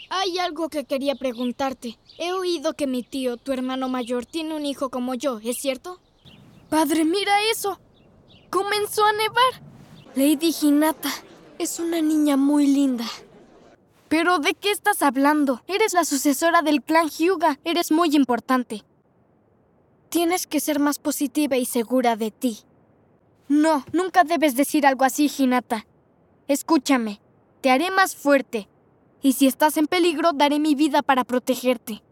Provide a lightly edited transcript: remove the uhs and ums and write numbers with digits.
Hay algo que quería preguntarte. He oído que mi tío, tu hermano mayor, tiene un hijo como yo, ¿es cierto? Padre, mira eso. Comenzó a nevar. Lady Hinata es una niña muy linda. ¿Pero de qué estás hablando? Eres la sucesora del clan Hyuga. Eres muy importante. Tienes que ser más positiva y segura de ti. No, nunca debes decir algo así, Hinata. Escúchame, te haré más fuerte. Y si estás en peligro, daré mi vida para protegerte.